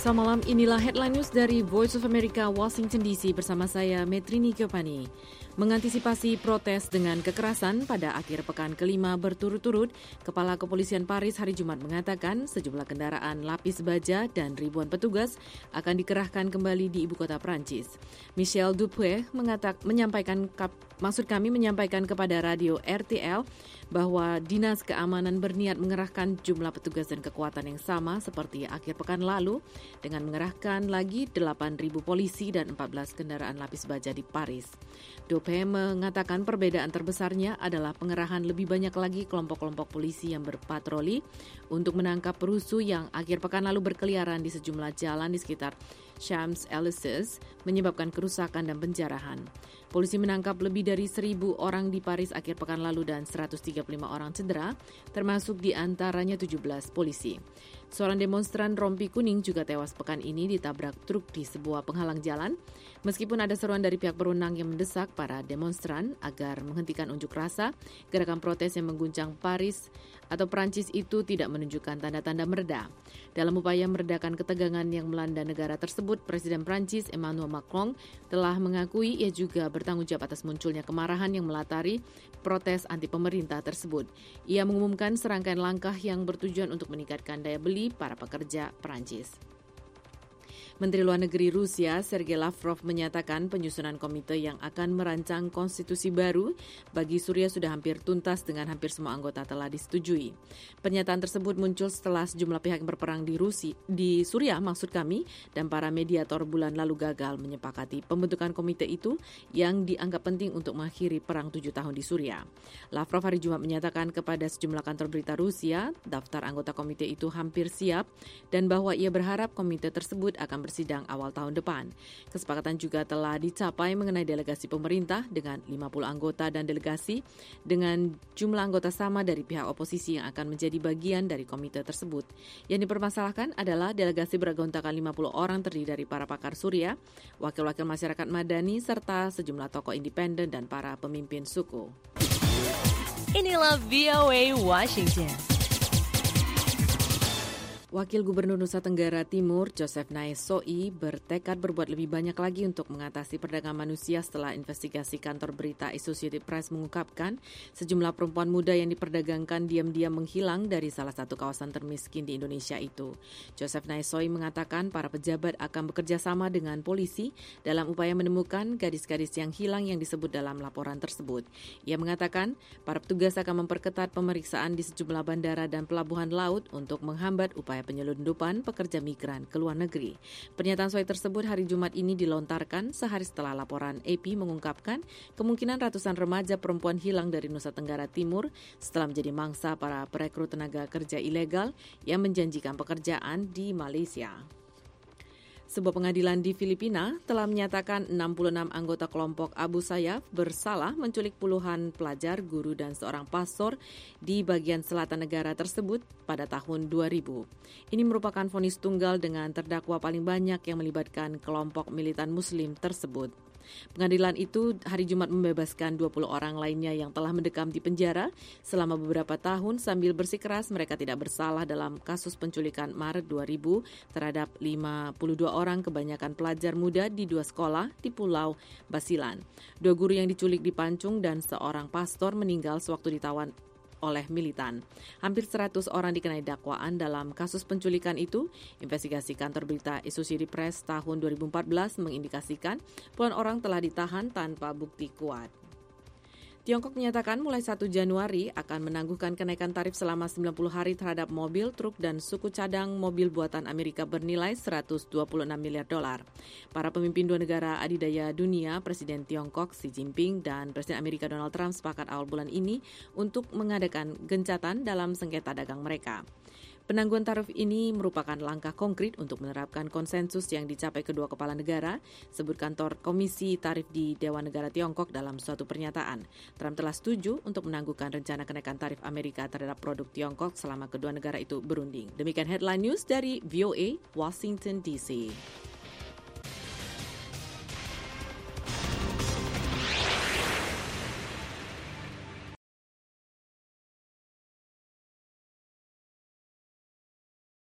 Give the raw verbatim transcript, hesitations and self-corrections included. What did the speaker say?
Selasa malam, inilah headline news dari Voice of America, Washington D C bersama saya, Metrini Kyopani. Mengantisipasi protes dengan kekerasan pada akhir pekan kelima berturut-turut, Kepala Kepolisian Paris hari Jumat mengatakan sejumlah kendaraan lapis baja dan ribuan petugas akan dikerahkan kembali di ibu kota Prancis. Michel Dupuy mengatak, menyampaikan, kap, maksud kami menyampaikan kepada radio R T L bahwa Dinas Keamanan berniat mengerahkan jumlah petugas dan kekuatan yang sama seperti akhir pekan lalu dengan mengerahkan lagi delapan ribu polisi dan empat belas kendaraan lapis baja di Paris. Dupuy mengatakan perbedaan terbesarnya adalah pengerahan lebih banyak lagi kelompok-kelompok polisi yang berpatroli untuk menangkap perusuh yang akhir pekan lalu berkeliaran di sejumlah jalan di sekitar Champs-Élysées menyebabkan kerusakan dan penjarahan. Polisi menangkap lebih dari seribu orang di Paris akhir pekan lalu dan seratus tiga puluh lima orang cedera, termasuk di antaranya tujuh belas polisi. Seorang demonstran rompi kuning juga tewas pekan ini ditabrak truk di sebuah penghalang jalan. Meskipun ada seruan dari pihak berwenang yang mendesak para demonstran agar menghentikan unjuk rasa, gerakan protes yang mengguncang Paris atau Prancis itu tidak menunjukkan tanda-tanda mereda. Dalam upaya meredakan ketegangan yang melanda negara tersebut, Presiden Prancis Emmanuel Macron telah mengakui ia juga bertanggung jawab atas munculnya kemarahan yang melatari protes anti pemerintah tersebut. Ia mengumumkan serangkaian langkah yang bertujuan untuk meningkatkan daya beli para pekerja Prancis. Menteri Luar Negeri Rusia Sergei Lavrov menyatakan penyusunan komite yang akan merancang konstitusi baru bagi Suriah sudah hampir tuntas dengan hampir semua anggota telah disetujui. Pernyataan tersebut muncul setelah sejumlah pihak yang berperang di Rusia, di Suriah maksud kami, dan para mediator bulan lalu gagal menyepakati pembentukan komite itu yang dianggap penting untuk mengakhiri perang tujuh tahun di Suriah. Lavrov hari Jumat menyatakan kepada sejumlah kantor berita Rusia, daftar anggota komite itu hampir siap dan bahwa ia berharap komite tersebut akan bersidang awal tahun depan. Kesepakatan juga telah dicapai mengenai delegasi pemerintah dengan lima puluh anggota dan delegasi dengan jumlah anggota sama dari pihak oposisi yang akan menjadi bagian dari komite tersebut. Yang dipermasalahkan adalah delegasi beranggotakan lima puluh orang terdiri dari para pakar Suriah, wakil-wakil masyarakat madani, serta sejumlah tokoh independen dan para pemimpin suku. Inilah V O A Washington. Wakil Gubernur Nusa Tenggara Timur, Joseph Naiso'i, bertekad berbuat lebih banyak lagi untuk mengatasi perdagangan manusia setelah investigasi kantor berita Associated Press mengungkapkan sejumlah perempuan muda yang diperdagangkan diam-diam menghilang dari salah satu kawasan termiskin di Indonesia itu. Joseph Naiso'i mengatakan para pejabat akan bekerja sama dengan polisi dalam upaya menemukan gadis-gadis yang hilang yang disebut dalam laporan tersebut. Ia mengatakan para petugas akan memperketat pemeriksaan di sejumlah bandara dan pelabuhan laut untuk menghambat upaya penyelundupan pekerja migran ke luar negeri. Pernyataan Soe tersebut hari Jumat ini dilontarkan sehari setelah laporan A P mengungkapkan kemungkinan ratusan remaja perempuan hilang dari Nusa Tenggara Timur setelah menjadi mangsa para perekrut tenaga kerja ilegal yang menjanjikan pekerjaan di Malaysia. Sebuah pengadilan di Filipina telah menyatakan enam puluh enam anggota kelompok Abu Sayyaf bersalah menculik puluhan pelajar, guru, dan seorang pastor di bagian selatan negara tersebut pada tahun dua ribu. Ini merupakan vonis tunggal dengan terdakwa paling banyak yang melibatkan kelompok militan Muslim tersebut. Pengadilan itu hari Jumat membebaskan dua puluh orang lainnya yang telah mendekam di penjara selama beberapa tahun sambil bersikeras mereka tidak bersalah dalam kasus penculikan Maret dua ribu terhadap lima puluh dua orang kebanyakan pelajar muda di dua sekolah di Pulau Basilan. Dua guru yang diculik di Pancung dan seorang pastor meninggal sewaktu ditawan oleh militan. Hampir seratus orang dikenai dakwaan dalam kasus penculikan itu. Investigasi kantor berita Associated Press tahun dua ribu empat belas mengindikasikan puluhan orang telah ditahan tanpa bukti kuat. Tiongkok menyatakan mulai satu Januari akan menangguhkan kenaikan tarif selama sembilan puluh hari terhadap mobil, truk, dan suku cadang mobil buatan Amerika bernilai seratus dua puluh enam miliar dolar. Para pemimpin dua negara adidaya dunia, Presiden Tiongkok Xi Jinping dan Presiden Amerika Donald Trump sepakat awal bulan ini untuk mengadakan gencatan dalam sengketa dagang mereka. Penangguhan tarif ini merupakan langkah konkret untuk menerapkan konsensus yang dicapai kedua kepala negara, sebut kantor Komisi Tarif di Dewan Negara Tiongkok dalam suatu pernyataan. Trump telah setuju untuk menangguhkan rencana kenaikan tarif Amerika terhadap produk Tiongkok selama kedua negara itu berunding. Demikian headline news dari V O A Washington D C.